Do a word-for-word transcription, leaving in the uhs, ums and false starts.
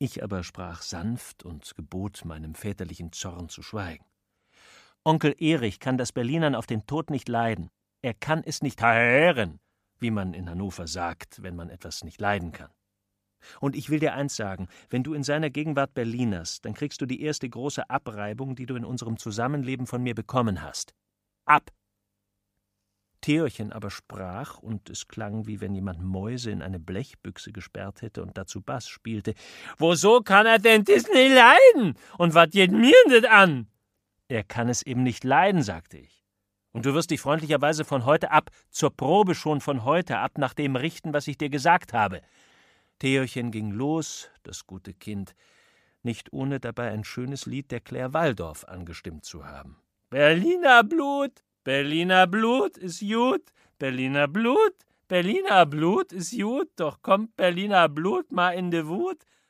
Ich aber sprach sanft und gebot meinem väterlichen Zorn zu schweigen. Onkel Erich kann das Berlinern auf den Tod nicht leiden. Er kann es nicht hören, wie man in Hannover sagt, wenn man etwas nicht leiden kann. Und ich will dir eins sagen, wenn du in seiner Gegenwart Berlinerst, dann kriegst du die erste große Abreibung, die du in unserem Zusammenleben von mir bekommen hast. Ab! Theorchen aber sprach, und es klang, wie wenn jemand Mäuse in eine Blechbüchse gesperrt hätte und dazu Bass spielte: »Woso kann er denn das nicht leiden? Und wat geht mir das an?« »Er kann es eben nicht leiden«, sagte ich. »Und du wirst dich freundlicherweise von heute ab, zur Probe schon von heute ab, nach dem richten, was ich dir gesagt habe.« Theorchen ging los, das gute Kind, nicht ohne dabei ein schönes Lied der Claire Walldorf angestimmt zu haben. »Berliner Blut, Berliner Blut ist gut, Berliner Blut, Berliner Blut ist gut, doch kommt Berliner Blut mal in de Wut,